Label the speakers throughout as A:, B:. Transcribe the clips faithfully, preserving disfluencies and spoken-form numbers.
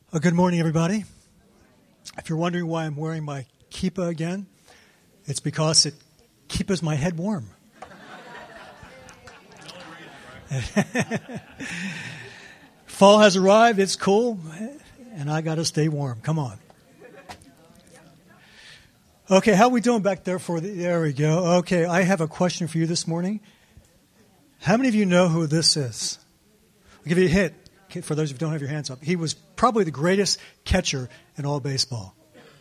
A: Well, good morning, everybody. If you're wondering why I'm wearing my kippah again, it's because it keeps my head warm. Fall has arrived. It's cool, and I got to stay warm. Come on. Okay, how are we doing back there? For the, there we go. Okay, I have a question for you this morning. How many of you know who this is? I'll give you a hint. For those who don't have your hands up, he was probably the greatest catcher in all baseball.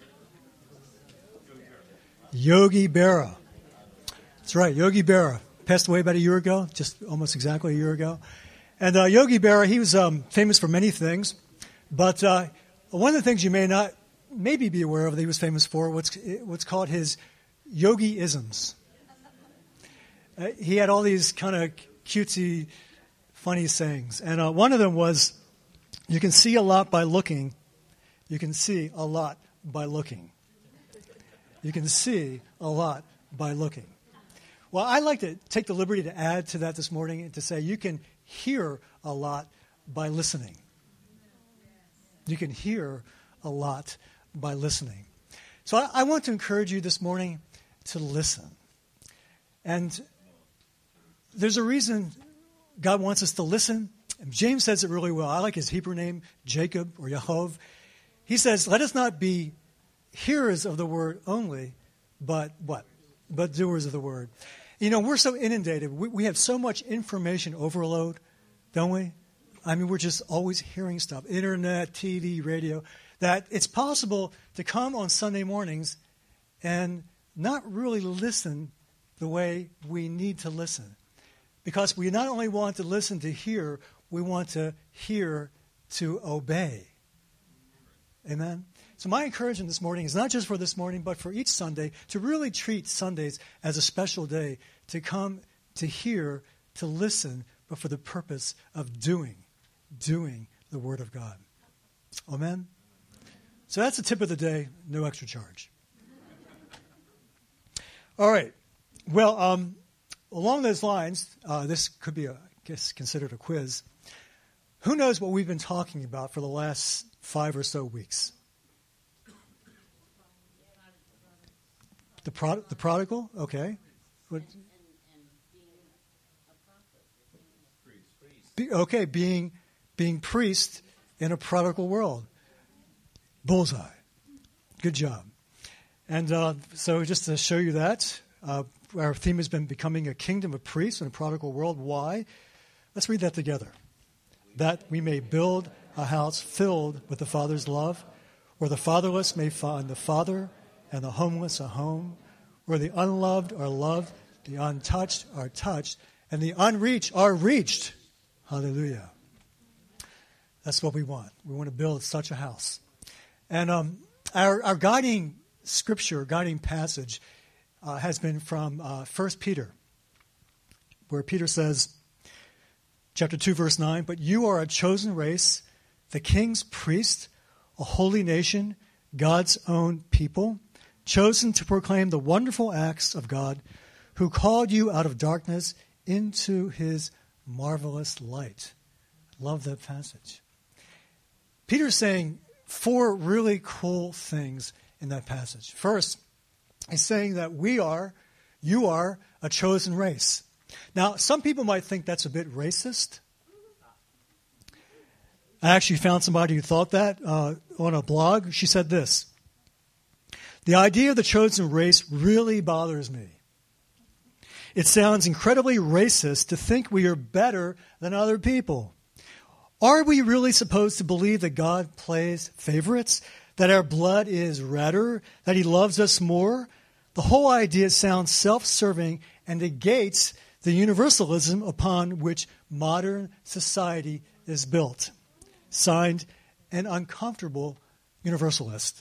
A: Yogi Berra. That's right, Yogi Berra. Passed away about a year ago, just almost exactly a year ago. And uh, Yogi Berra, he was um, famous for many things, but uh, one of the things you may not maybe be aware of that he was famous for, what's, what's called his yogi-isms. Uh, he had all these kind of cutesy, funny sayings. And uh, one of them was, you can see a lot by looking. You can see a lot by looking. You can see a lot by looking. Well, I'd like to take the liberty to add to that this morning and to say you can hear a lot by listening. You can hear a lot by listening. So I, I want to encourage you this morning to listen. And there's a reason God wants us to listen. And James says it really well. I like his Hebrew name, Jacob or Yaakov. He says, let us not be hearers of the word only, but what? But doers of the word. You know, we're so inundated. We, we have so much information overload, don't we? I mean, we're just always hearing stuff, internet, T V, radio, that it's possible to come on Sunday mornings and not really listen the way we need to listen. Because we not only want to listen to hear, we want to hear to obey. Amen? So my encouragement this morning is not just for this morning, but for each Sunday, to really treat Sundays as a special day, to come to hear, to listen, but for the purpose of doing, doing the Word of God. Amen? So that's the tip of the day, no extra charge. All right. Well, um... along those lines, uh, this could be, a, I guess, considered a quiz. Who knows what we've been talking about for the last five or so weeks? The, prod- the prodigal? Okay. What? Be, okay, being being priest in a prodigal world. Bullseye. Good job. And uh, so just to show you that, uh, our theme has been becoming a kingdom of priests in a prodigal world. Why? Let's read that together. That we may build a house filled with the Father's love, where the fatherless may find the Father and the homeless a home, where the unloved are loved, the untouched are touched, and the unreached are reached. Hallelujah. That's what we want. We want to build such a house. And um, our, our guiding scripture, guiding passage, Uh, has been from uh, First Peter, where Peter says, chapter two, verse nine, but you are a chosen race, the king's priest, a holy nation, God's own people, chosen to proclaim the wonderful acts of God, who called you out of darkness into his marvelous light. Love that passage. Peter's saying four really cool things in that passage. First, he's saying that we are, you are, a chosen race. Now, some people might think that's a bit racist. I actually found somebody who thought that uh, on a blog. She said this: the idea of the chosen race really bothers me. It sounds incredibly racist to think we are better than other people. Are we really supposed to believe that God plays favorites, that our blood is redder, that he loves us more? The whole idea sounds self-serving and negates the universalism upon which modern society is built. Signed, an uncomfortable universalist.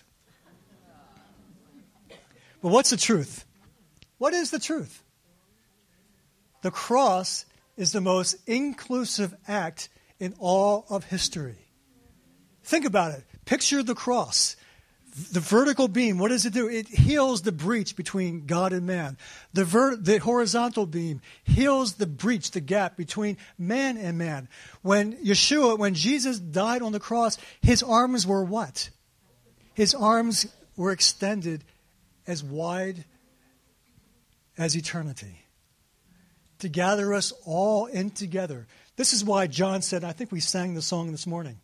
A: But what's the truth? What is the truth? The cross is the most inclusive act in all of history. Think about it. Picture the cross. The vertical beam, what does it do? It heals the breach between God and man. The, ver- the horizontal beam heals the breach, the gap between man and man. When Yeshua, when Jesus died on the cross, his arms were what? His arms were extended as wide as eternity to gather us all in together. This is why John said, I think we sang the song this morning.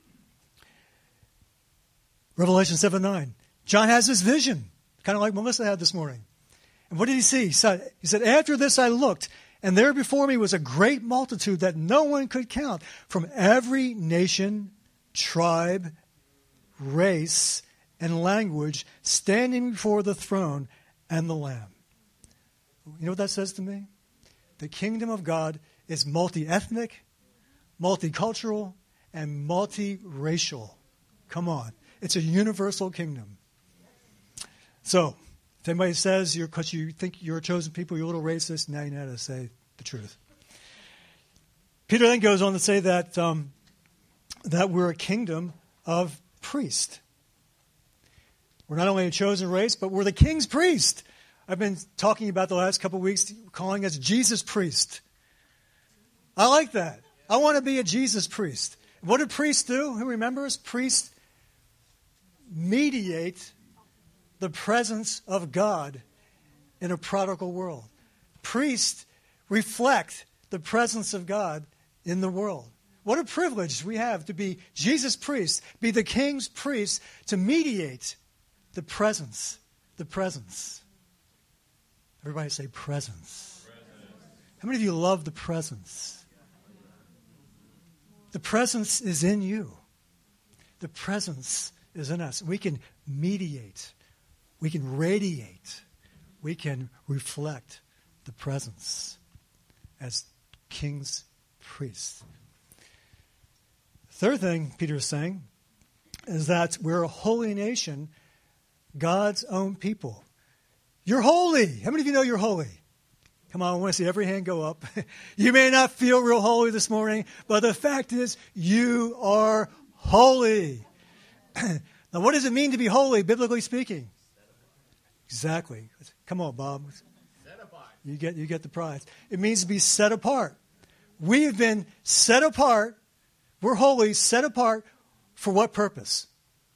A: Revelation seven nine. John has this vision, kind of like Melissa had this morning. And what did he see? He said, he said, after this I looked, and there before me was a great multitude that no one could count, from every nation, tribe, race, and language, standing before the throne and the Lamb. You know what that says to me? The kingdom of God is multi-ethnic, multicultural, and multiracial. Come on. It's a universal kingdom. So, if anybody says you're because you think you're a chosen people, you're a little racist, now you know how to say the truth. Peter then goes on to say that um, that we're a kingdom of priests. We're not only a chosen race, but we're the king's priest. I've been talking about the last couple of weeks, calling us Jesus priest. I like that. I want to be a Jesus priest. What do priests do? Who remembers? Priests mediate the presence of God in a prodigal world. Priests reflect the presence of God in the world. What a privilege we have to be Jesus' priest, be the king's priest, to mediate the presence, the presence. Everybody say presence. presence. How many of you love the presence? The presence is in you. The presence is in us. We can mediate. We can radiate. We can reflect the presence as king's priests. Third thing Peter is saying is that we're a holy nation, God's own people. You're holy. How many of you know you're holy? Come on, I want to see every hand go up. You may not feel real holy this morning, but the fact is you are holy. Now, what does it mean to be holy, biblically speaking? Exactly. Come on, Bob. You get, you get the prize. It means to be set apart. We have been set apart. We're holy, set apart for what purpose?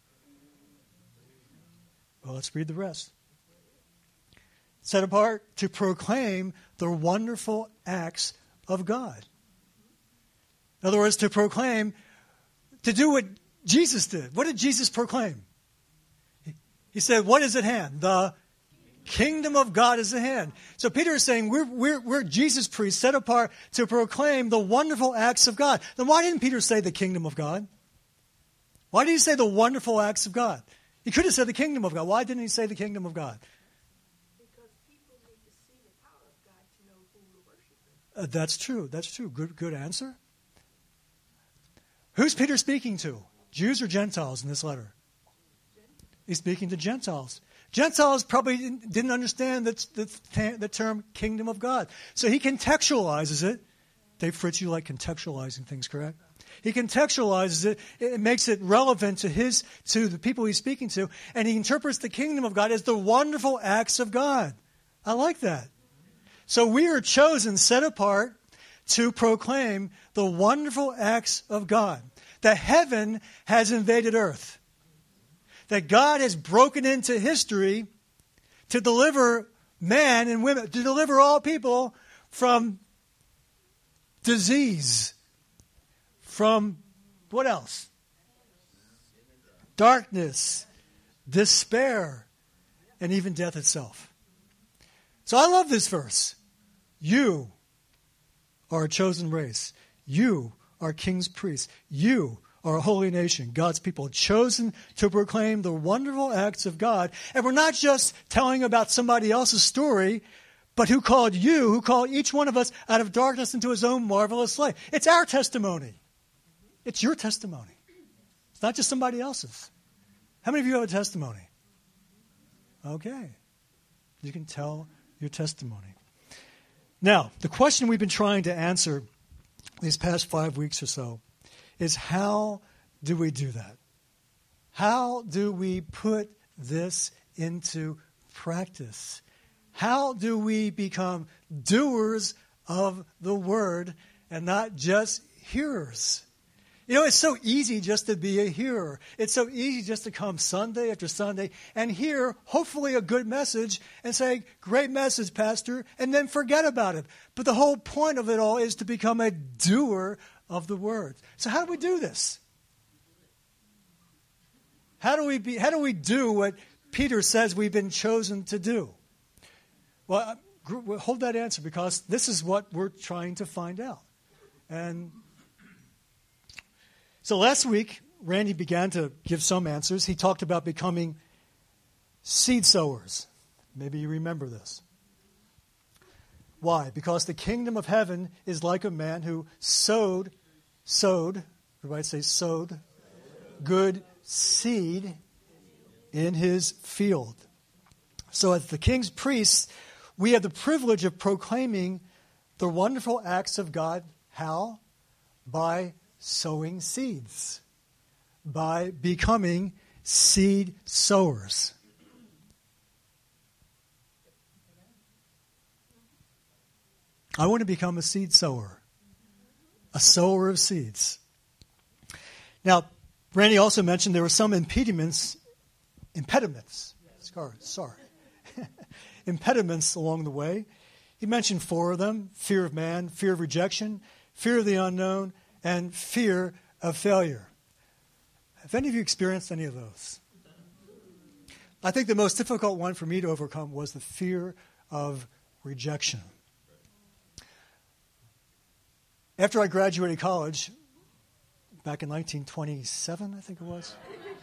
A: Well, let's read the rest. Set apart to proclaim the wonderful acts of God. In other words, to proclaim, to do what Jesus did. What did Jesus proclaim? He said, what is at hand? The kingdom of God is at hand. So Peter is saying we're, we're, we're Jesus priests set apart to proclaim the wonderful acts of God. Then why didn't Peter say the kingdom of God? Why did he say the wonderful acts of God? He could have said the kingdom of God. Why didn't he say the kingdom of God?
B: Because people need to see the power of God to know who will worship him.
A: Uh, that's true. That's true. Good, good answer. Who's Peter speaking to? Jews or Gentiles in this letter? He's speaking to Gentiles. Gentiles probably didn't understand the, the, the term kingdom of God. So he contextualizes it. Dave Fritz, you like contextualizing things, correct? He contextualizes it. It makes it relevant to his, to the people he's speaking to. And he interprets the kingdom of God as the wonderful acts of God. I like that. So we are chosen, set apart, to proclaim the wonderful acts of God. That heaven has invaded earth. That God has broken into history to deliver man and women, to deliver all people from disease, from what else? Darkness, despair, and even death itself. So I love this verse. You are a chosen race. You are king's priests. You are a holy nation, God's people, chosen to proclaim the wonderful acts of God. And we're not just telling about somebody else's story, but who called you, who called each one of us out of darkness into his own marvelous light. It's our testimony. It's your testimony. It's not just somebody else's. How many of you have a testimony? Okay. You can tell your testimony. Now, the question we've been trying to answer these past five weeks or so is how do we do that? How do we put this into practice? How do we become doers of the word and not just hearers? You know, it's so easy just to be a hearer. It's so easy just to come Sunday after Sunday and hear, hopefully, a good message and say, great message, Pastor, and then forget about it. But the whole point of it all is to become a doer of the word. So how do we do this? How do we be, how do we do what Peter says we've been chosen to do? Well, hold that answer, because this is what we're trying to find out. And so last week, Randy began to give some answers. He talked about becoming seed sowers. Maybe you remember this. Why? Because the kingdom of heaven is like a man who sowed, sowed, everybody say sowed, good seed in his field. So as the king's priests, we have the privilege of proclaiming the wonderful acts of God. How? By sowing seeds. By becoming seed sowers. I want to become a seed sower. A sower of seeds. Now, Randy also mentioned there were some impediments, impediments, sorry, sorry, impediments along the way. He mentioned four of them: fear of man, fear of rejection, fear of the unknown, and fear of failure. Have any of you experienced any of those? I think the most difficult one for me to overcome was the fear of rejection. After I graduated college, back in nineteen twenty-seven, I think it was.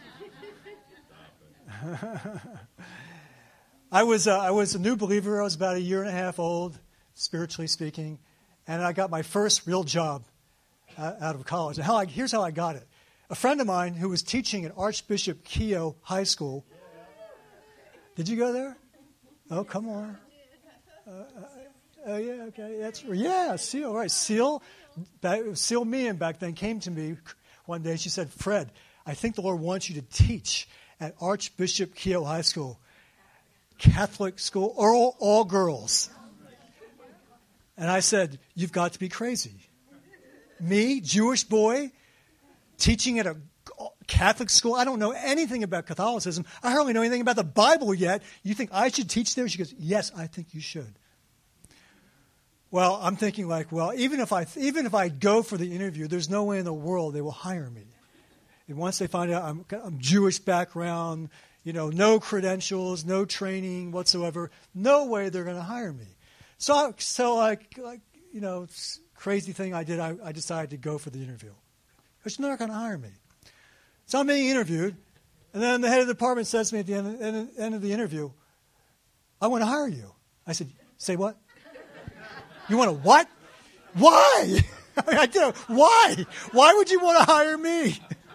A: I was uh, I was a new believer. I was about a year and a half old, spiritually speaking, and I got my first real job uh, out of college. And how I, here's how I got it. A friend of mine who was teaching at Archbishop Keough High School. Did you go there? Oh, come on. Uh, uh, uh, yeah, okay, that's yeah, Seal, right? Seal, back, Seal Meehan back then came to me one day. She said, "Fred, I think the Lord wants you to teach at Archbishop Keough High School, Catholic school, all, all girls." And I said, "You've got to be crazy. Me, Jewish boy, teaching at a Catholic school? I don't know anything about Catholicism. I hardly know anything about the Bible yet. You think I should teach there?" She goes, "Yes, I think you should." Well, I'm thinking like, well, even if I even if I go for the interview, there's no way in the world they will hire me. And once they find out I'm, I'm Jewish background, you know, no credentials, no training whatsoever, no way they're going to hire me. So, so like, like you know, crazy thing I did, I, I decided to go for the interview. Because they're not going to hire me. So I'm being interviewed, and then the head of the department says to me at the end, end, end of the interview, "I want to hire you." I said, "Say what? You want to what? Why?" I mean, I did. Why? Why would you want to hire me?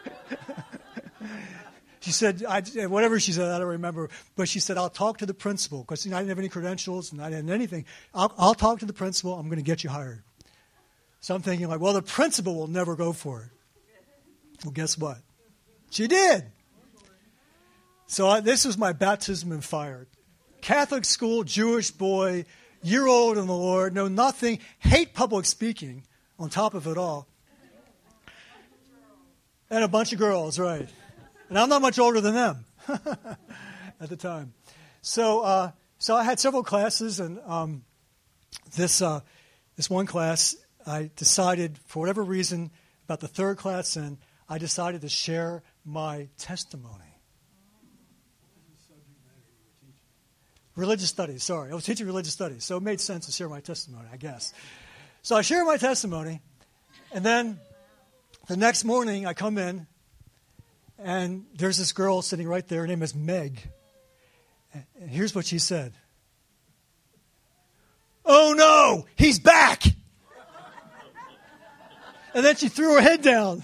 A: She said, I, whatever she said, I don't remember. But she said, "I'll talk to the principal," because you know, I didn't have any credentials and I didn't have anything. I'll, I'll talk to the principal. I'm going to get you hired. So I'm thinking like, well, the principal will never go for it. Well, guess what? She did. So I, this was my baptism in fire. Catholic school, Jewish boy, year old in the Lord, know nothing, hate public speaking on top of it all. And a bunch of girls, right. And I'm not much older than them at the time. So uh, so I had several classes, and um, this uh, this one class, I decided, for whatever reason, about the third class in, I decided to share my testimony. Religious studies, sorry. I was teaching religious studies, so it made sense to share my testimony, I guess. So I share my testimony, and then the next morning I come in, and there's this girl sitting right there. Her name is Meg. And here's what she said. "Oh no, he's back!" And then she threw her head down.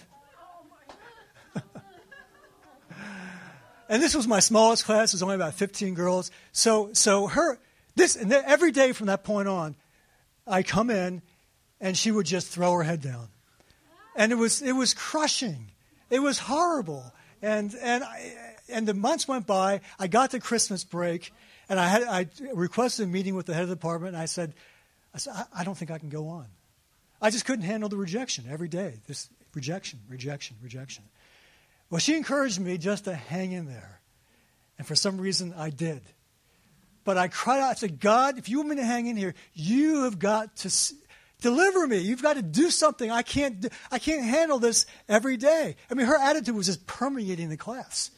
A: And this was my smallest class. It was only about fifteen girls. So, so her this and then every day from that point on, I come in, and she would just throw her head down, and it was it was crushing. It was horrible. And and I, and the months went by. I got to Christmas break, and I had I requested a meeting with the head of the department. And I said, I said, I, I don't think I can go on. I just couldn't handle the rejection every day. This rejection, rejection, rejection. Well, she encouraged me just to hang in there, and for some reason, I did. But I cried out. I said, God, if you want me to hang in here, you have got to s- deliver me. You've got to do something. I can't. Do, I can't handle this every day. I mean, her attitude was just permeating the class.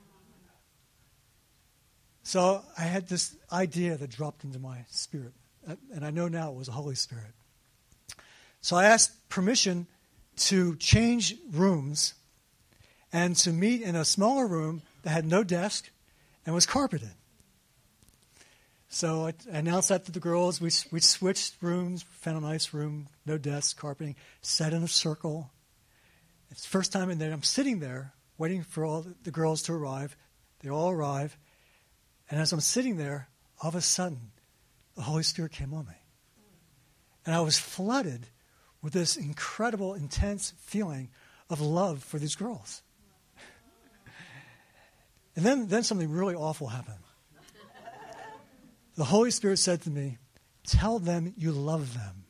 A: So I had this idea that dropped into my spirit, and I know now it was the Holy Spirit. So I asked permission to change rooms and to meet in a smaller room that had no desk and was carpeted. So I announced that to the girls. We we switched rooms, found a nice room, no desk, carpeting, sat in a circle. It's the first time in there. I'm sitting there waiting for all the girls to arrive. They all arrive. And as I'm sitting there, all of a sudden, the Holy Spirit came on me. And I was flooded with this incredible, intense feeling of love for these girls. And then, then something really awful happened. The Holy Spirit said to me, tell them you love them.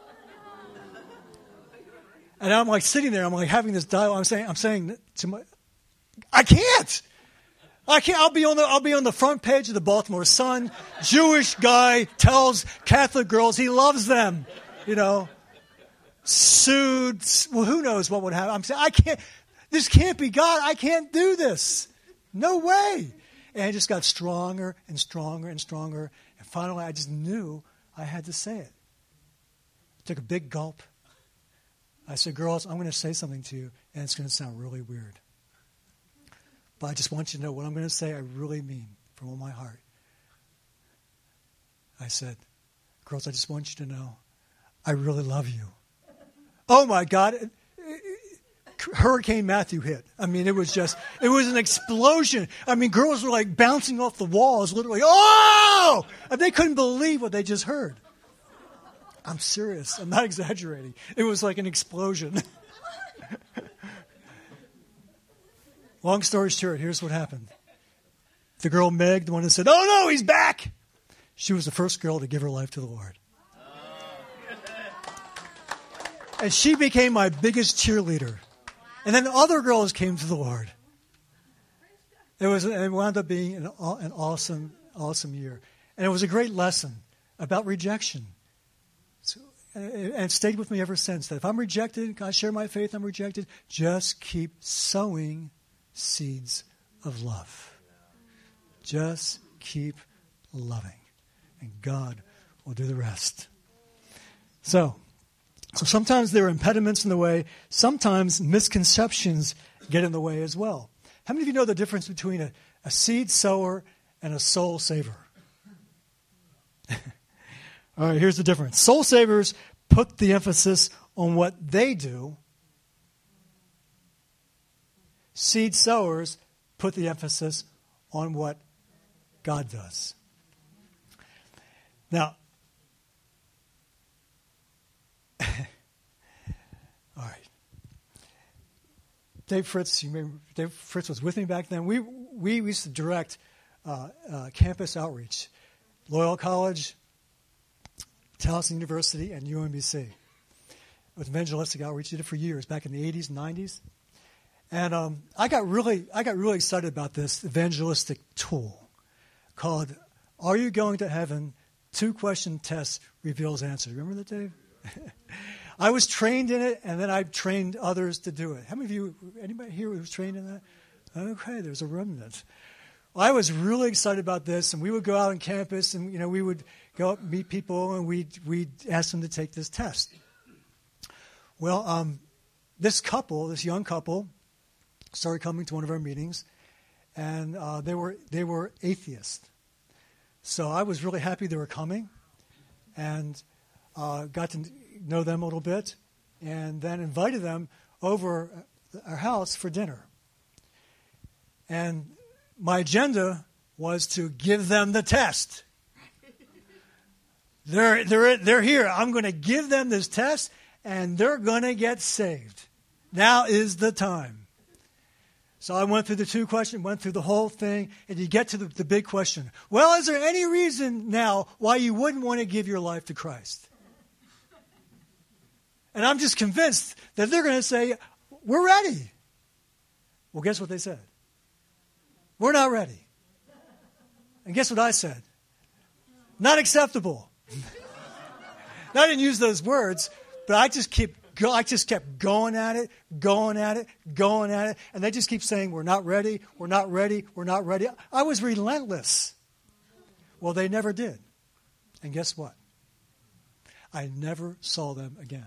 A: And I'm like sitting there, I'm like having this dialogue. I'm saying, I'm saying to my, I can't. I can't. I'll be on the, I'll be on the front page of the Baltimore Sun. Jewish guy tells Catholic girls he loves them. You know, sued. Well, who knows what would happen? I'm saying, I can't. This can't be God. I can't do this. No way. And it just got stronger and stronger and stronger. And finally, I just knew I had to say it. I took a big gulp. I said, girls, I'm going to say something to you, and it's going to sound really weird. But I just want you to know what I'm going to say I really mean from all my heart. I said, girls, I just want you to know I really love you. Oh, my God. It, it, Hurricane Matthew hit. I mean, it was just, it was an explosion. I mean, girls were like bouncing off the walls, literally, oh! And they couldn't believe what they just heard. I'm serious. I'm not exaggerating. It was like an explosion. Long story short, here's what happened. The girl Meg, the one that said, oh no, he's back. She was the first girl to give her life to the Lord. And she became my biggest cheerleader. And then other girls came to the Lord. It was, it wound up being an, an awesome, awesome year. And it was a great lesson about rejection. So, and it stayed with me ever since. That if I'm rejected, I share my faith, I'm rejected, just keep sowing seeds of love. Just keep loving. And God will do the rest. So, So sometimes there are impediments in the way. Sometimes misconceptions get in the way as well. How many of you know the difference between a, a seed sower and a soul saver? All right, here's the difference. Soul savers put the emphasis on what they do. Seed sowers put the emphasis on what God does. Now, all right. Dave Fritz, you may, Dave Fritz was with me back then. We we used to direct uh, uh, campus outreach, Loyola College, Towson University, and U M B C. With evangelistic outreach, did it for years back in the eighties and nineties. And um, I got really I got really excited about this evangelistic tool called "Are You Going to Heaven?" Two question test reveals answer. Remember that, Dave? I was trained in it, and then I trained others to do it. How many of you, anybody here who was trained in that? Okay, there's a remnant. Well, I was really excited about this, and we would go out on campus, and you know, we would go up and meet people, and we'd, we'd ask them to take this test. Well, um, this couple, this young couple, started coming to one of our meetings, and uh, they were they were atheists. So I was really happy they were coming, and uh, got to know them a little bit, and then invited them over our house for dinner. And my agenda was to give them the test. They're they're they're here. I'm going to give them this test, and they're going to get saved. Now is the time. So I went through the two questions, went through the whole thing, and you get to the, the big question. Well, is there any reason now why you wouldn't want to give your life to Christ? And I'm just convinced that they're going to say, we're ready. Well, guess what they said? We're not ready. And guess what I said? Not acceptable. I didn't use those words, but I just keep go, I just kept going at it, going at it, going at it, and they just keep saying, we're not ready, we're not ready, we're not ready. I was relentless. Well, they never did. And guess what? I never saw them again.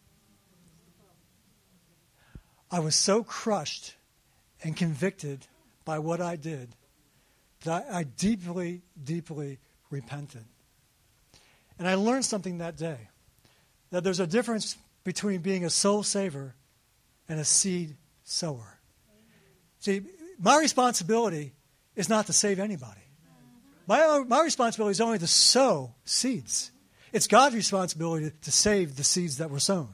A: I was so crushed and convicted by what I did that I, I deeply, deeply repented. And I learned something that day, that there's a difference between being a soul saver and a seed sower. See, my responsibility is not to save anybody. My, my responsibility is only to sow seeds. It's God's responsibility to save the seeds that were sown.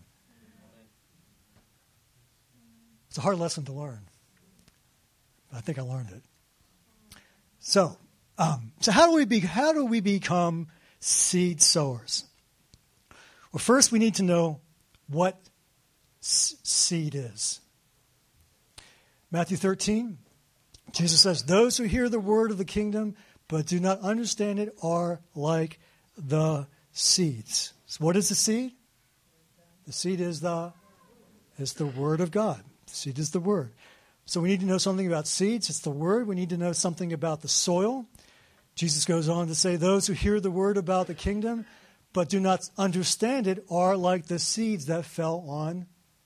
A: It's a hard lesson to learn, but I think I learned it. So, um, so how do we be? How do we become seed sowers? Well, first we need to know what s- seed is. Matthew thirteen, Jesus says, "Those who hear the word of the kingdom but do not understand it are like the seeds." So, what is the seed? The seed is the is the word of God. The seed is the word. So we need to know something about seeds. It's the word. We need to know something about the soil. Jesus goes on to say, those who hear the word about the kingdom but do not understand it are like the seeds that fell on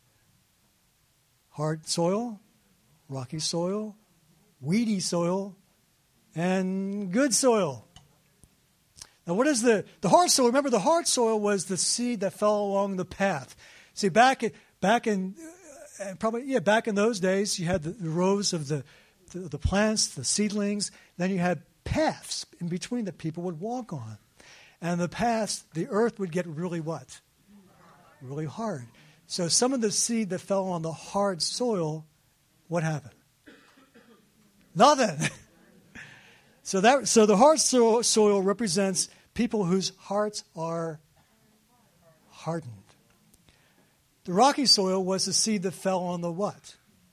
A: hard soil, rocky soil, weedy soil, and good soil. Now what is the, the hard soil? Remember, the hard soil was the seed that fell along the path. See, back, back in... And probably, yeah, back in those days, you had the, the rows of the, the, the plants, the seedlings. Then you had paths in between that people would walk on. And the paths, the earth would get really what? Really hard. So some of the seed that fell on the hard soil, what happened? Nothing. so that so the hard soil, soil represents people whose hearts are hardened. The rocky soil was the seed that fell on the what?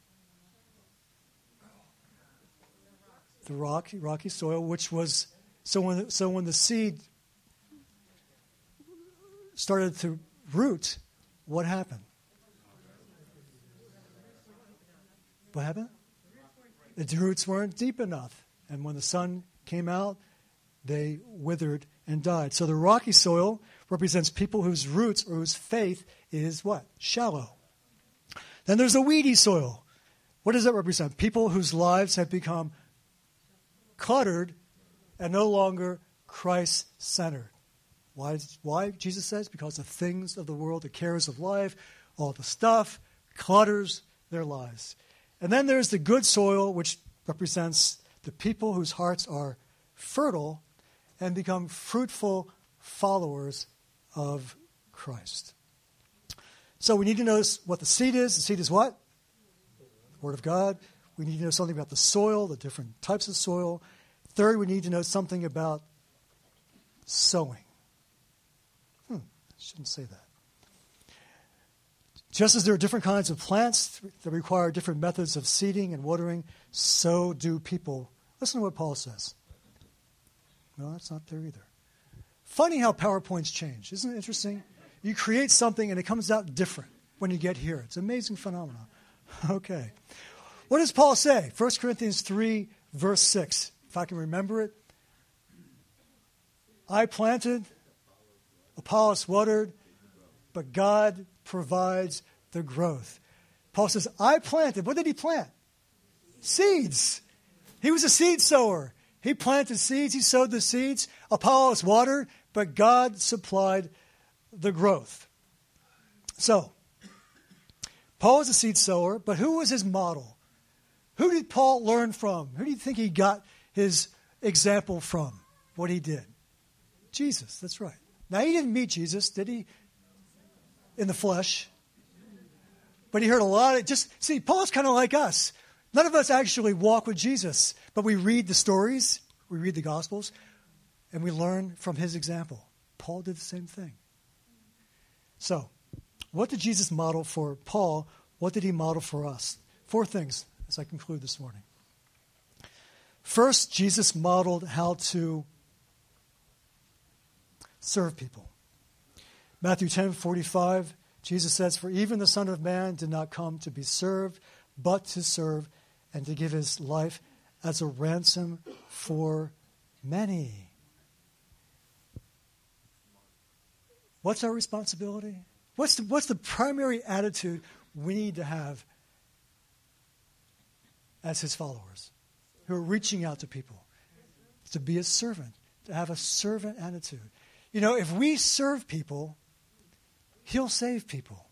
A: The rocky, rocky soil, which was, so when, so when the seed started to root, what happened? What happened? The roots weren't deep enough. And when the sun came out, they withered and died. So the rocky soil represents people whose roots or whose faith is what? Shallow. Then there's the weedy soil. What does that represent? People whose lives have become cluttered and no longer Christ-centered. Why? Why? Jesus says, because the things of the world, the cares of life, all the stuff, clutters their lives. And then there's the good soil, which represents the people whose hearts are fertile and become fruitful followers of Christ. So we need to know what the seed is. The seed is what? The Word of God. We need to know something about the soil, the different types of soil. Third, we need to know something about sowing. Hmm, I shouldn't say that. Just as there are different kinds of plants that require different methods of seeding and watering, so do people. Listen to what Paul says. No, that's not there either. Funny how PowerPoints change. Isn't it interesting? You create something and it comes out different when you get here. It's an amazing phenomenon. Okay. What does Paul say? First Corinthians three, verse six. If I can remember it. I planted, Apollos watered, but God provides the growth. Paul says, I planted. What did he plant? Seeds. He was a seed sower. He planted seeds. He sowed the seeds. Apollos watered, but God supplied the growth. So, Paul was a seed sower, but who was his model? Who did Paul learn from? Who do you think he got his example from? What he did? Jesus, that's right. Now, he didn't meet Jesus, did he? In the flesh. But he heard a lot of, just, see, Paul's kind of like us. None of us actually walk with Jesus, but we read the stories, we read the Gospels, and we learn from his example. Paul did the same thing. So, what did Jesus model for Paul? What did he model for us? Four things as I conclude this morning. First, Jesus modeled how to serve people. Matthew ten forty-five, Jesus says, "For even the Son of Man did not come to be served, but to serve and to give his life as a ransom for many." What's our responsibility? What's the, what's the primary attitude we need to have as his followers who are reaching out to people? To be a servant, to have a servant attitude. You know, if we serve people, he'll save people.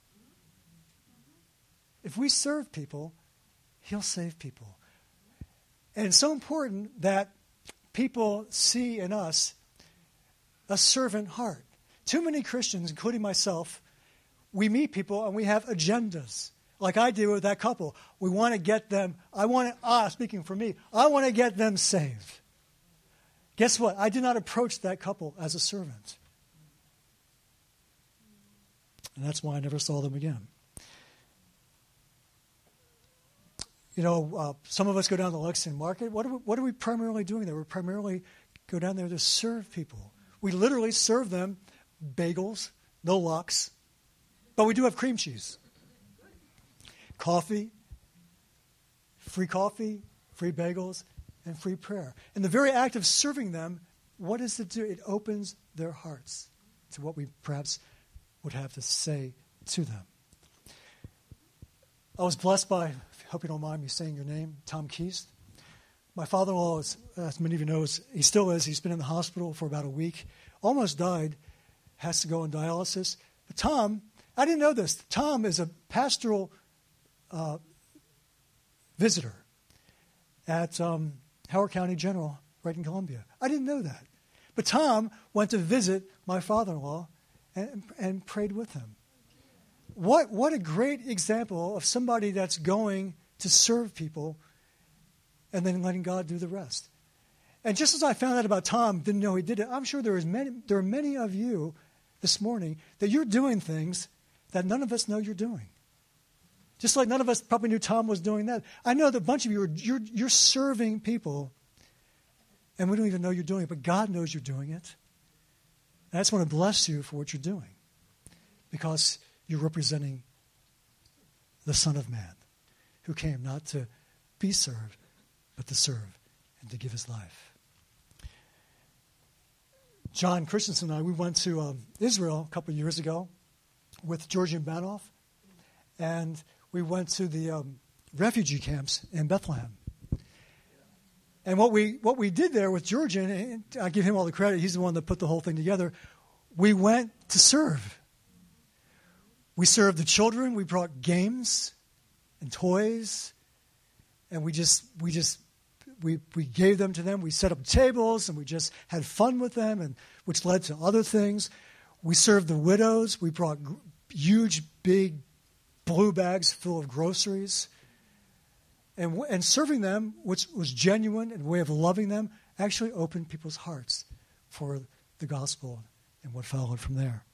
A: If we serve people, he'll save people. And it's so important that people see in us a servant heart. Too many Christians, including myself, we meet people and we have agendas. Like I did with that couple. We want to get them, I want to, ah, speaking for me, I want to get them saved. Guess what? I did not approach that couple as a servant. And that's why I never saw them again. You know, uh, some of us go down to the Lexington Market. What are, we, what are we primarily doing there? We primarily go down there to serve people. We literally serve them bagels, no lox, but we do have cream cheese. Coffee, free coffee, free bagels, and free prayer. And the very act of serving them, what does it do? It opens their hearts to what we perhaps would have to say to them. I was blessed by, I hope you don't mind me saying your name, Tom Keast. My father-in-law, is, as many of you know, is, he still is. He's been in the hospital for about a week. Almost died. Has to go on dialysis. But Tom, I didn't know this. Tom is a pastoral uh, visitor at um, Howard County General right in Columbia. I didn't know that. But Tom went to visit my father-in-law and, and prayed with him. What, what a great example of somebody that's going to serve people and then letting God do the rest. And just as I found out about Tom, didn't know he did it, I'm sure there, is many, there are many of you this morning that you're doing things that none of us know you're doing. Just like none of us probably knew Tom was doing that. I know that a bunch of you, are you're, you're serving people, and we don't even know you're doing it, but God knows you're doing it. And I just want to bless you for what you're doing, because you're representing the Son of Man, who came not to be served, but to serve and to give his life. John Christensen and I, we went to um, Israel a couple of years ago with Georgian Banoff, and we went to the um, refugee camps in Bethlehem. And what we what we did there with Georgian, and I give him all the credit, he's the one that put the whole thing together, we went to serve. We served the children, we brought games and toys, and we just we just We we gave them to them. We set up tables, and we just had fun with them, and which led to other things. We served the widows. We brought g- huge, big blue bags full of groceries. And, w- and serving them, which was genuine and a way of loving them, actually opened people's hearts for the gospel and what followed from there.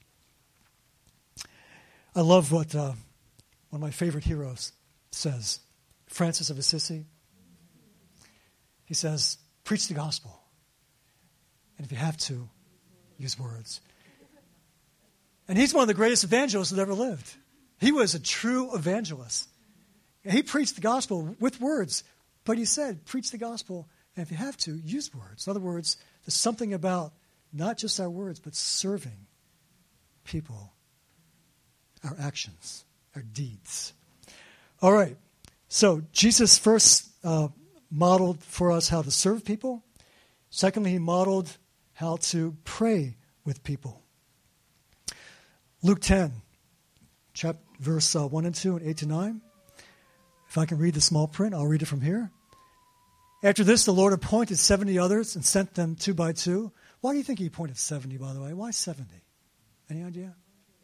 A: I love what uh, one of my favorite heroes says, Francis of Assisi. He says, preach the gospel. And if you have to, use words. And he's one of the greatest evangelists that ever lived. He was a true evangelist. And he preached the gospel with words. But he said, preach the gospel, and if you have to, use words. In other words, there's something about not just our words, but serving people, our actions, our deeds. All right. So Jesus first uh, modeled for us how to serve people. Secondly, he modeled how to pray with people. Luke ten, chapter, verse uh, one and two and eight to nine. If I can read the small print, I'll read it from here. After this, the Lord appointed seventy others and sent them two by two. Why do you think he appointed seventy, by the way? Why seventy? Any idea?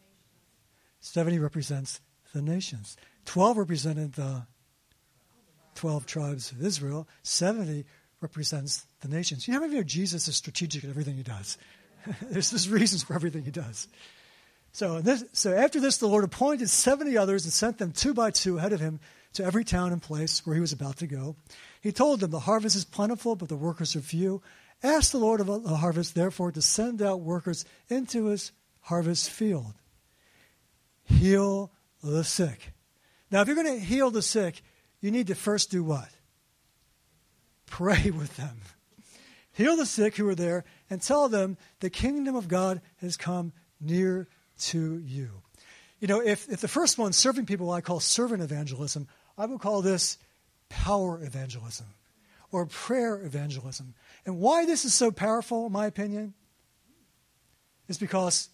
A: seventy represents the nations. twelve represented the twelve tribes of Israel. seventy represents the nations. You know how many of you know Jesus is strategic in everything he does? There's just reasons for everything he does. So, this, so after this, the Lord appointed seventy others and sent them two by two ahead of him to every town and place where he was about to go. He told them, the harvest is plentiful, but the workers are few. Ask the Lord of the harvest, therefore, to send out workers into his harvest field. Heal the sick. Now, if you're going to heal the sick, you need to first do what? Pray with them. Heal the sick who are there and tell them the kingdom of God has come near to you. You know, if, if the first one, serving people, I call servant evangelism, I would call this power evangelism or prayer evangelism. And why this is so powerful, in my opinion, is because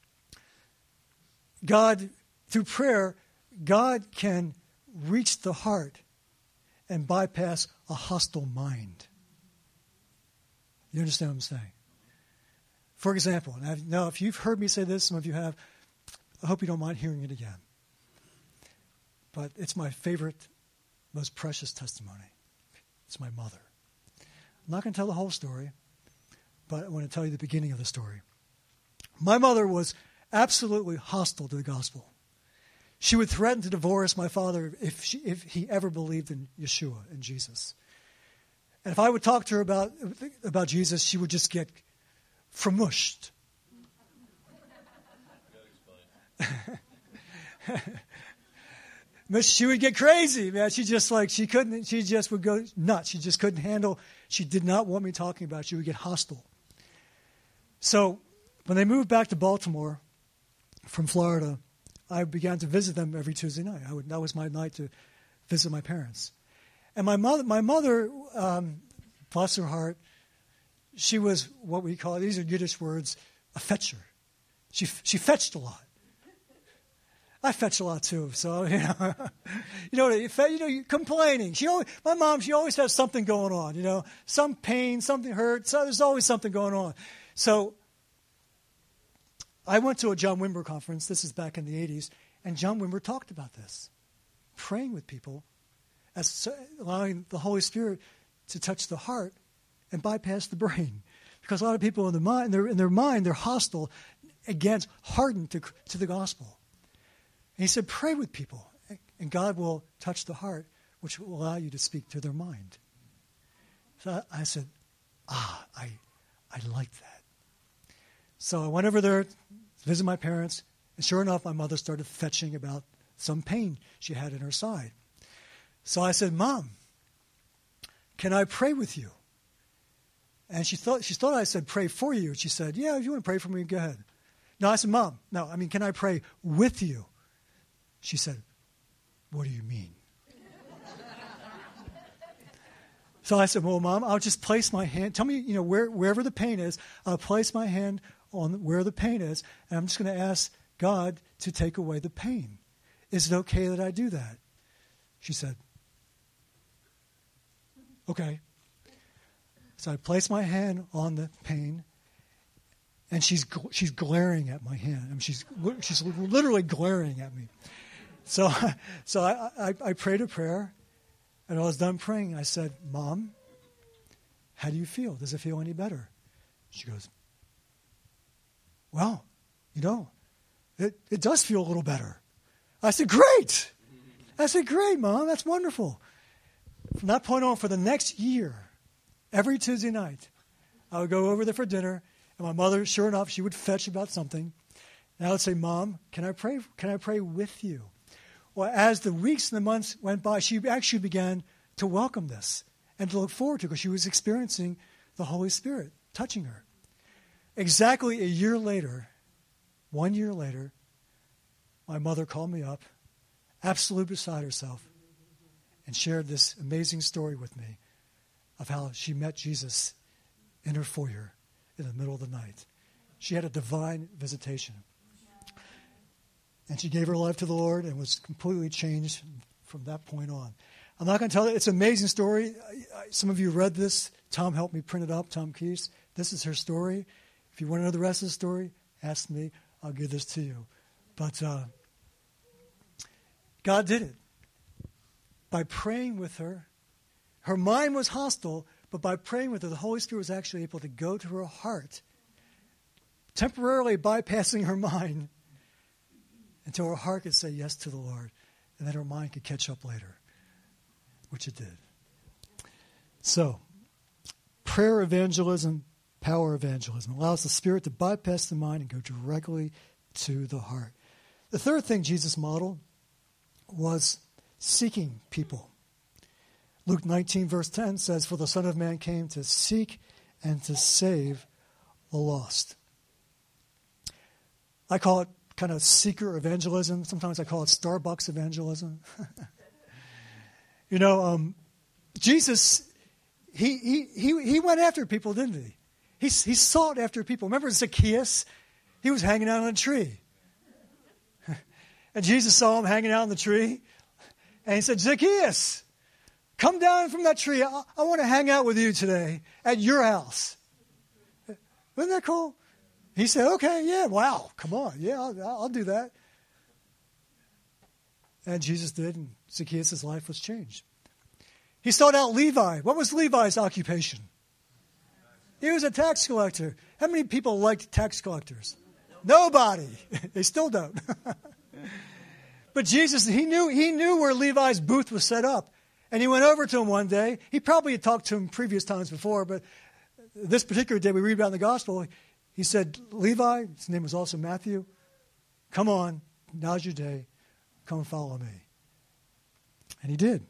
A: God, through prayer, God can reach the heart and bypass a hostile mind. You understand what I'm saying? For example, and I've, now if you've heard me say this, some of you have, I hope you don't mind hearing it again. But it's my favorite, most precious testimony. It's my mother. I'm not going to tell the whole story, but I want to tell you the beginning of the story. My mother was absolutely hostile to the gospel. She would threaten to divorce my father if she, if he ever believed in Yeshua, in Jesus. And if I would talk to her about, about Jesus, she would just get frumushed. She would get crazy, man. She just like, she couldn't, she just would go nuts. She just couldn't handle, she did not want me talking about it. She would get hostile. So when they moved back to Baltimore from Florida, I began to visit them every Tuesday night. I would, that was my night to visit my parents. And my mother, my mother, um, bless her heart, she was what we call, these are Yiddish words, a fetcher. She she fetched a lot. I fetch a lot too, so you know, you know, you know, complaining. She always, my mom, she always has something going on. You know, some pain, something hurt. So there's always something going on. So I went to a John Wimber conference. This is back in the eighties, and John Wimber talked about this, praying with people, as allowing the Holy Spirit to touch the heart and bypass the brain, because a lot of people in their mind, they're, in their mind, they're hostile against, hardened to to the gospel. And he said, pray with people, and God will touch the heart, which will allow you to speak to their mind. So I, I said, ah, I, I like that. So I went over there to visit my parents, and sure enough, my mother started fetching about some pain she had in her side. So I said, Mom, can I pray with you? And she thought she thought I said pray for you. She said, yeah, if you want to pray for me, go ahead. No, I said, Mom, no, I mean, can I pray with you? She said, what do you mean? So I said, well, Mom, I'll just place my hand. Tell me, you know, where, wherever the pain is, I'll place my hand on where the pain is, and I'm just going to ask God to take away the pain. Is it okay that I do that? She said, okay. So I placed my hand on the pain, and she's she's glaring at my hand. I mean, she's she's literally glaring at me. So so I, I, I prayed a prayer, and when I was done praying, I said, Mom, how do you feel? Does it feel any better? She goes, well, you know, it, it does feel a little better. I said, great. I said, great, Mom, that's wonderful. From that point on, for the next year, every Tuesday night, I would go over there for dinner, and my mother, sure enough, she would fetch about something. And I would say, Mom, can I pray? Can I pray with you? Well, as the weeks and the months went by, she actually began to welcome this and to look forward to it because she was experiencing the Holy Spirit touching her. Exactly a year later, one year later, my mother called me up, absolutely beside herself, and shared this amazing story with me of how she met Jesus in her foyer in the middle of the night. She had a divine visitation. And she gave her life to the Lord and was completely changed from that point on. I'm not going to tell you. It's an amazing story. Some of you read this. Tom helped me print it up, Tom Keese. This is her story. If you want to know the rest of the story, ask me. I'll give this to you. But uh, God did it. by praying with her, her mind was hostile, but by praying with her, the Holy Spirit was actually able to go to her heart, temporarily bypassing her mind, until her heart could say yes to the Lord, and then her mind could catch up later, which it did. So, prayer evangelism, power evangelism, allows the Spirit to bypass the mind and go directly to the heart. The third thing Jesus modeled was seeking people. Luke nineteen, verse ten says, "For the Son of Man came to seek and to save the lost." I call it kind of seeker evangelism. Sometimes I call it Starbucks evangelism. you know, um, Jesus, he, he he he went after people, didn't he? He, he sought after people. Remember Zacchaeus? He was hanging out on a tree. And Jesus saw him hanging out on the tree. And he said, "Zacchaeus, come down from that tree. I, I want to hang out with you today at your house." Isn't that cool? He said, "Okay, yeah, wow, come on. Yeah, I'll, I'll do that." And Jesus did, and Zacchaeus' life was changed. He sought out Levi. What was Levi's occupation? He was a tax collector. How many people liked tax collectors? Nobody. They still don't. But Jesus, he knew he knew where Levi's booth was set up. And he went over to him one day. He probably had talked to him previous times before, but this particular day we read about in the gospel, he said, "Levi," his name was also Matthew, "come on, now's your day. Come and follow me." And he did.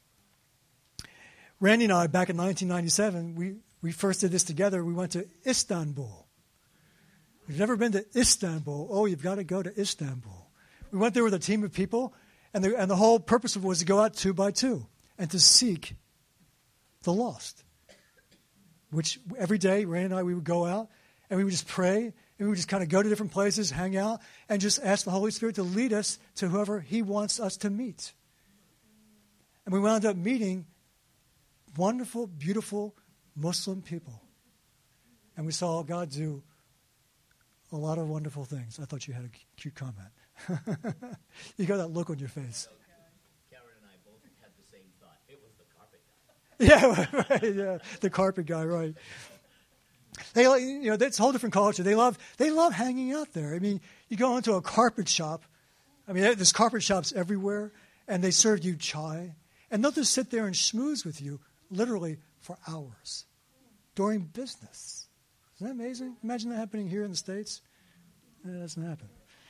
A: Randy and I, back in nineteen ninety-seven, we, we first did this together. We went to Istanbul. If you've never been to Istanbul, oh, you've got to go to Istanbul. We went there with a team of people, and the, and the whole purpose of it was to go out two by two and to seek the lost. Which every day, Randy and I, we would go out, and we would just pray, and we would just kind of go to different places, hang out, and just ask the Holy Spirit to lead us to whoever he wants us to meet. And we wound up meeting wonderful, beautiful Muslim people. And we saw God do a lot of wonderful things. I thought you had a cute comment. You got that look on your face.
C: So, Karen and I both had the same thought. It was the carpet guy.
A: Yeah, right, yeah, the carpet guy, right. They, you know, it's a whole different culture. They love, they love hanging out there. I mean, you go into a carpet shop. I mean, there's carpet shops everywhere, and they serve you chai, and they'll just sit there and schmooze with you, literally for hours during business. Isn't that amazing? Imagine that happening here in the States. It doesn't happen.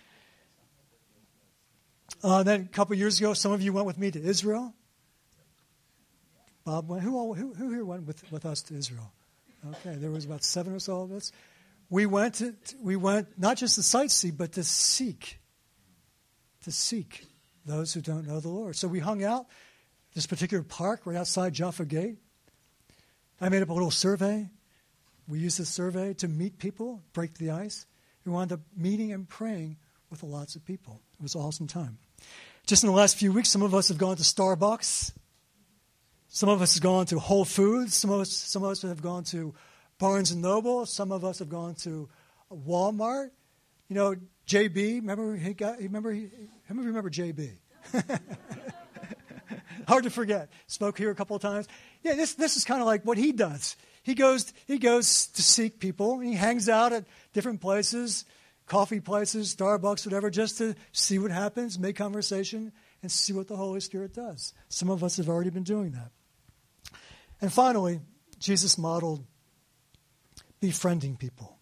A: Uh, then a couple years ago, some of you went with me to Israel. Bob went. Who, all, who, who here went with, with us to Israel? Okay, there was about seven or so of us. We went to, we went not just to sightsee, but to seek, to seek those who don't know the Lord. So we hung out this particular park right outside Jaffa Gate. I made up a little survey. We used this survey to meet people, break the ice. We wound up meeting and praying with lots of people. It was an awesome time. Just in the last few weeks, some of us have gone to Starbucks. Some of us have gone to Whole Foods. Some of us, some of us have gone to Barnes and Noble. Some of us have gone to Walmart. You know, J B. Remember he got. Remember he. How many remember J B? Hard to forget. Spoke here a couple of times. Yeah, this this is kind of like what he does. He goes he goes to seek people. He hangs out at different places, coffee places, Starbucks, whatever, just to see what happens, make conversation, and see what the Holy Spirit does. Some of us have already been doing that. And finally, Jesus modeled befriending people.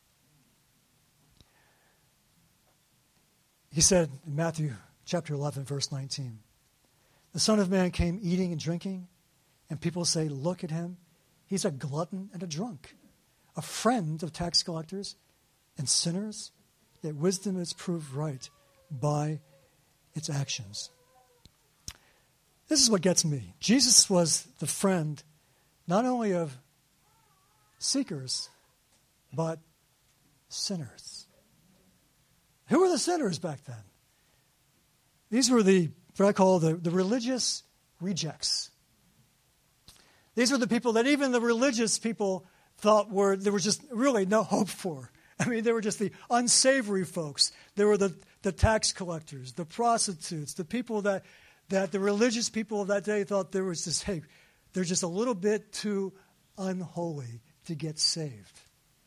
A: He said in Matthew chapter eleven, verse nineteen, "The Son of Man came eating and drinking, and people say, 'Look at him. He's a glutton and a drunk, a friend of tax collectors and sinners, yet wisdom is proved right by its actions.'" This is what gets me. Jesus was the friend not only of seekers, but sinners. Who were the sinners back then? These were the, what I call the, the religious rejects. These were the people that even the religious people thought were, there was just really no hope for. I mean, they were just the unsavory folks. They were the, the tax collectors, the prostitutes, the people that that the religious people of that day thought there was this, hey, they're just a little bit too unholy to get saved.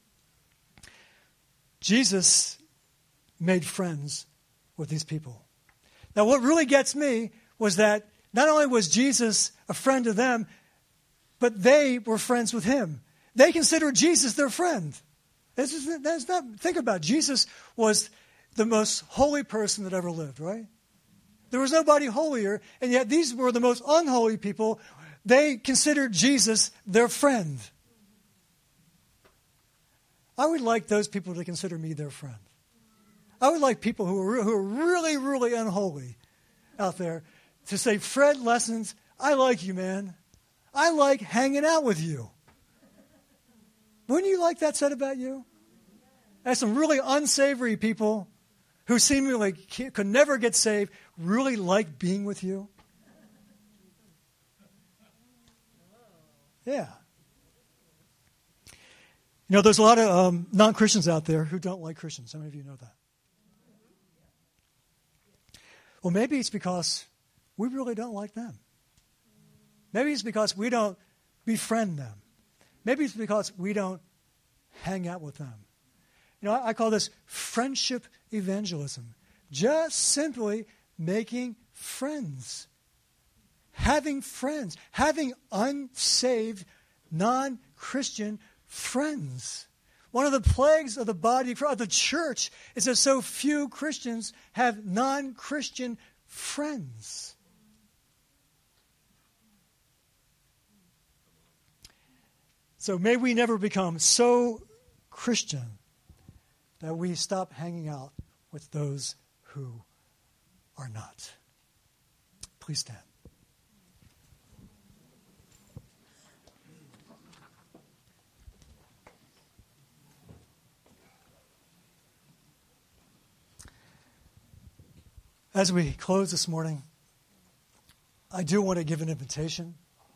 A: Jesus made friends with these people. Now, what really gets me was that not only was Jesus a friend to them, but they were friends with him. They considered Jesus their friend. This is, that's not, think about it. Jesus was the most holy person that ever lived, right? There was nobody holier, and yet these were the most unholy people. They considered Jesus their friend. I would like those people to consider me their friend. I would like people who are, who are really, really unholy out there to say, Fred Lessons, I like you, man. I like hanging out with you. Wouldn't you like that said about you? There's some really unsavory people who seemingly could never get saved really like being with you. Yeah. You know, there's a lot of um, non-Christians out there who don't like Christians. How many of you know that? Well, maybe it's because we really don't like them. Maybe it's because we don't befriend them. Maybe it's because we don't hang out with them. You know, I, I call this friendship evangelism. Just simply making friends. Having friends. Having unsaved, non-Christian friends. One of the plagues of the body of the church is that so few Christians have non-Christian friends. So may we never become so Christian that we stop hanging out with those who are not. Please stand. As we close this morning, I do want to give an invitation.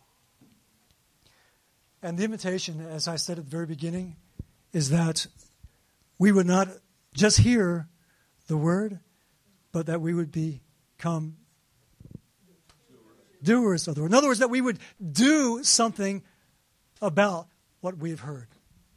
A: And the invitation, as I said at the very beginning, is that we would not just hear the word, but that we would become doers of the word. In other words, that we would do something about what we have heard.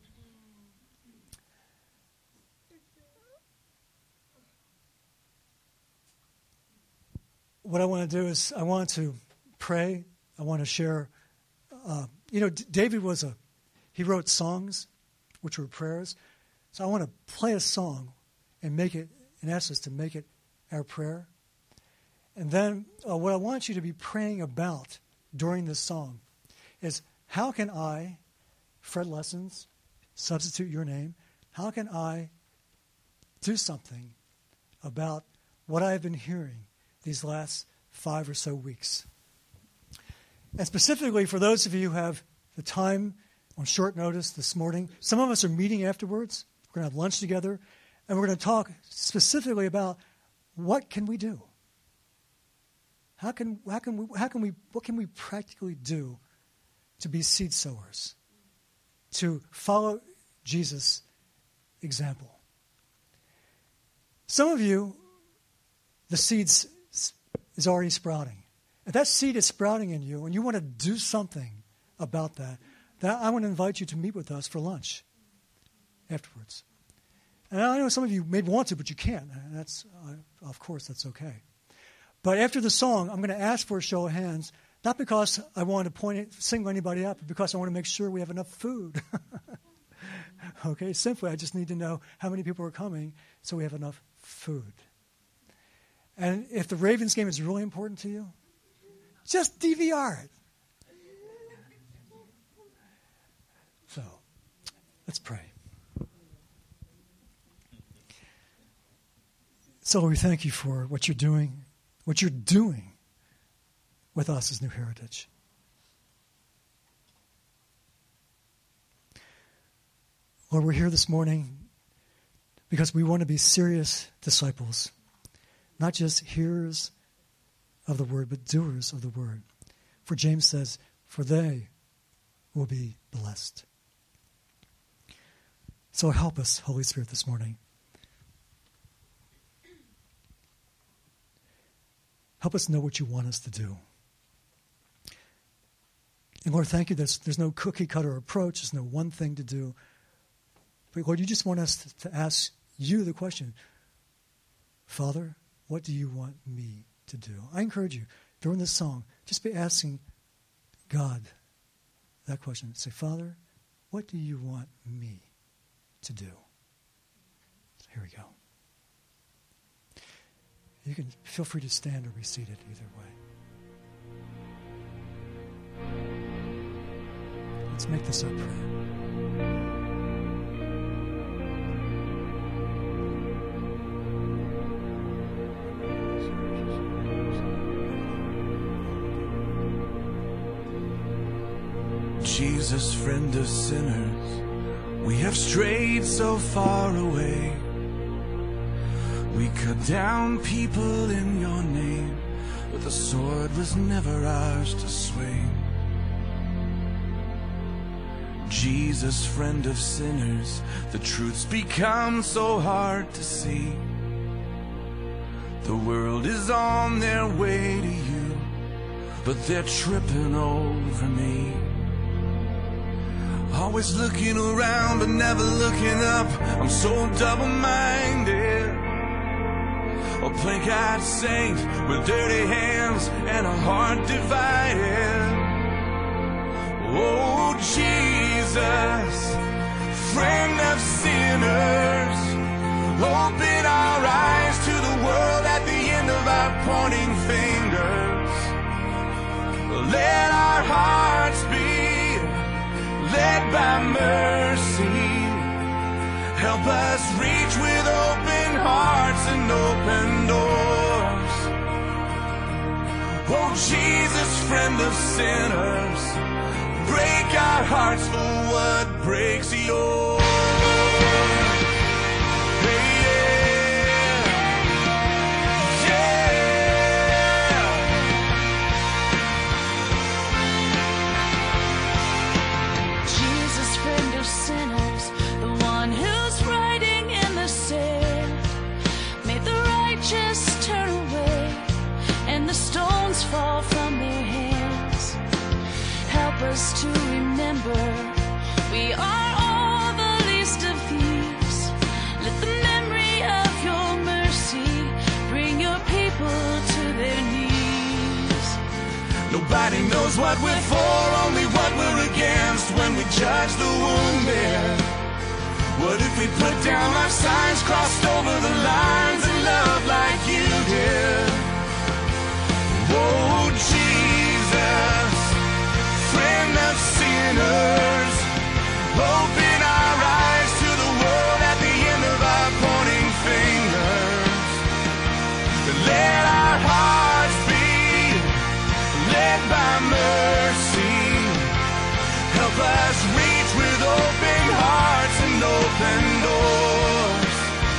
A: What I want to do is I want to pray. I want to share. Uh, you know, D- David was a, he wrote songs, which were prayers. So I want to play a song and make it, in essence, to make it our prayer. And then uh, what I want you to be praying about during this song is, how can I, Fred Lessons, substitute your name, how can I do something about what I've been hearing these last five or so weeks? And specifically for those of you who have the time on short notice this morning, some of us are meeting afterwards. We're going to have lunch together, and we're going to talk specifically about what can we do? How can how can we how can we what can we practically do to be seed sowers, to follow Jesus' example? Some of you, the seeds is already sprouting. If that seed is sprouting in you and you want to do something about that, that I want to invite you to meet with us for lunch afterwards. And I know some of you maybe want to, but you can't. And that's, uh, of course, that's okay. But after the song, I'm going to ask for a show of hands, not because I want to point it, single anybody out, but because I want to make sure we have enough food. Okay, simply, I just need to know how many people are coming so we have enough food. And if the Ravens game is really important to you, just D V R it. So, let's pray. So, Lord, we thank you for what you're doing, what you're doing with us as New Heritage. Lord, we're here this morning because we want to be serious disciples, not just hearers of the word, but doers of the word. For James says, for they will be blessed. So help us, Holy Spirit, this morning. Help Help us know what you want us to do. And Lord, thank you. There's, there's no cookie-cutter approach. There's no one thing to do. But Lord, you just want us to, to ask you the question, Father, what do you want me to do? I encourage you, during this song, just be asking God that question. Say, Father, what do you want me to do? Here we go. You can feel free to stand or be seated either way. Let's make this our prayer.
D: Jesus, friend of sinners, we have strayed so far away. We cut down people in your name, but the sword was never ours to swing. Jesus, friend of sinners, the truth's become so hard to see. The world is on their way to you, but they're tripping over me. Always looking around but never looking up. I'm so double-minded, a plain-eyed saint with dirty hands and a heart divided. Oh, Jesus, friend of sinners, open our eyes to the world at the end of our pointing fingers. Let our hearts be led by mercy. Help us reach with open hearts and open doors. Oh, Jesus, friend of sinners, break our hearts for what breaks yours. Hey, yeah. Yeah.
E: Jesus, friend of sinners, the one who's writing in the sand, made the righteous turn away and the stones fall from their hands. Help us to remember we are all the least of thieves. Let the memory of your mercy bring your people to their knees.
D: Nobody knows what we're for, only what we're against when we judge the wounded. What if we put down our signs, crossed over the lines and love like you did? Oh, Jesus, friend of sinners, open our eyes to the world at the end of our pointing fingers. Let our hearts be led by mercy. Help us reach with open hearts and open doors.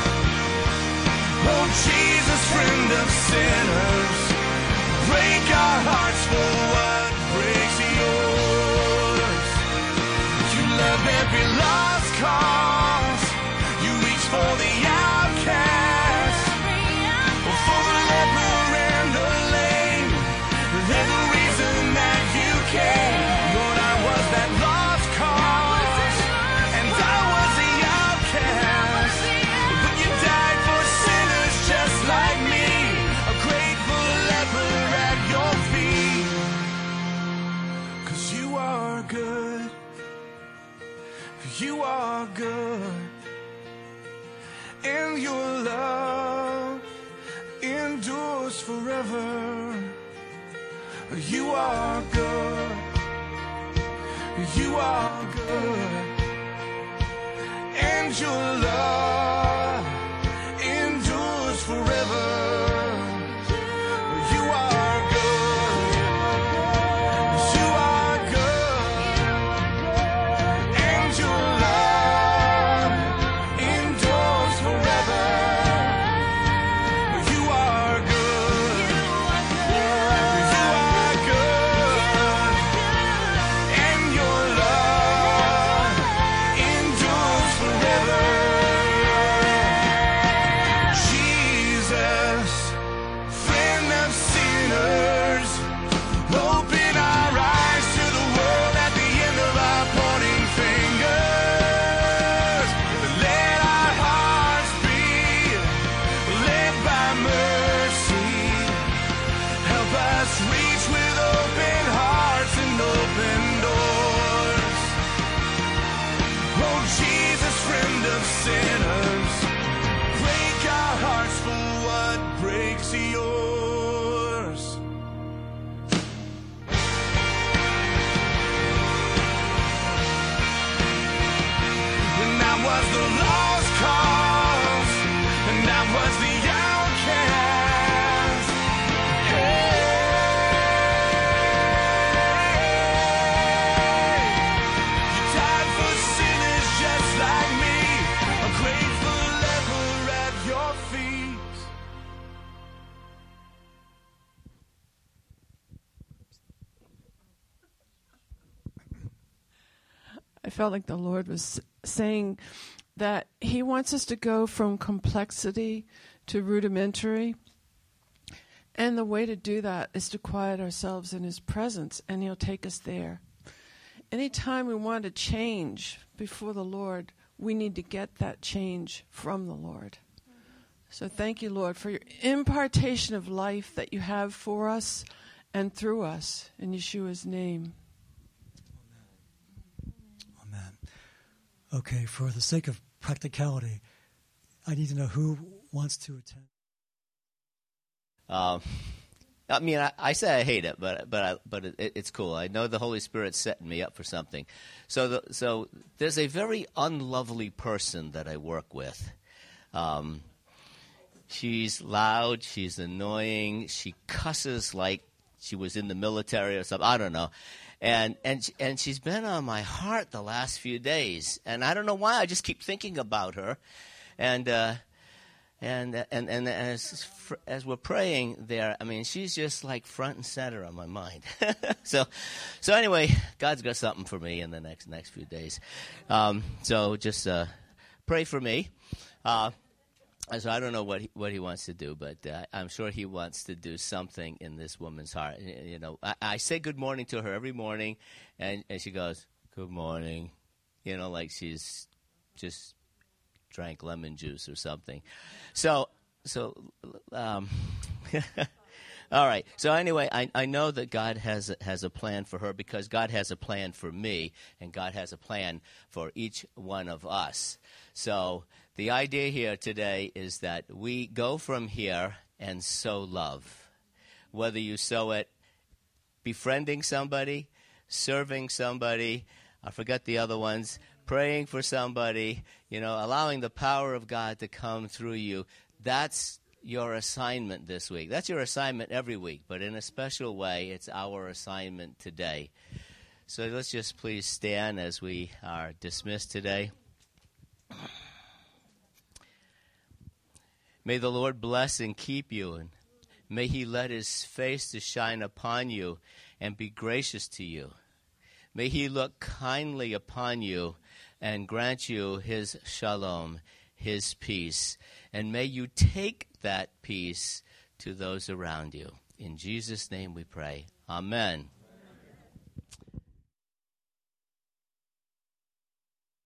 D: Oh, Jesus, friend of sinners, break our hearts for what breaks yours. You love every lost cause. You reach for the outcast, for the leper and the lame. There's a reason that you came. Lord, I was that lost cause, and I was the outcast. But you died for sinners just like me, a grateful leper at your feet. 'Cause you are good, you are good, and your love endures forever. You are good, you are good, and your love endures forever. You are good, you are good, and your love endures forever. You are good, you are good, and your love endures forever. breaks yours. And I was the lost cause, and I was the outcast. Hey, you died for sinners just like me, a grateful leper at your feet.
B: I felt like the Lord was saying that He wants us to go from complexity to rudimentary. And the way to do that is to quiet ourselves in His presence, and He'll take us there. Anytime we want to change before the Lord, we need to get that change from the Lord. So thank you, Lord, for your impartation of life that you have for us and through us. In Yeshua's name.
A: Amen. Okay, for the sake of practicality, I need to know who wants to attend.
C: Um, I mean, I, I say I hate it, but but I, but it, it's cool. I know the Holy Spirit's setting me up for something. So the, so there's a very unlovely person that I work with. Um, she's loud. She's annoying. She cusses like she was in the military or something. I don't know. And and and she's been on my heart the last few days, and I don't know why. I just keep thinking about her, and uh, and and and as as we're praying there, I mean, she's just like front and center on my mind. so so anyway, God's got something for me in the next next few days. Um, so just uh, pray for me. Uh, So I don't know what he, what he wants to do, but uh, I'm sure he wants to do something in this woman's heart. You know, I, I say good morning to her every morning, and, and she goes, good morning, you know, like she's just drank lemon juice or something. So, so, um, all right. So anyway, I, I know that God has a, has a plan for her because God has a plan for me, and God has a plan for each one of us. So the idea here today is that we go from here and sow love. Whether you sow it befriending somebody, serving somebody, I forget the other ones, praying for somebody, you know, allowing the power of God to come through you. That's your assignment this week. That's your assignment every week, but in a special way, it's our assignment today. So let's just please stand as we are dismissed today. May the Lord bless and keep you, and may he let his face to shine upon you and be gracious to you. May he look kindly upon you and grant you his shalom, his peace. And may you take that peace to those around you. In Jesus' name we pray. Amen.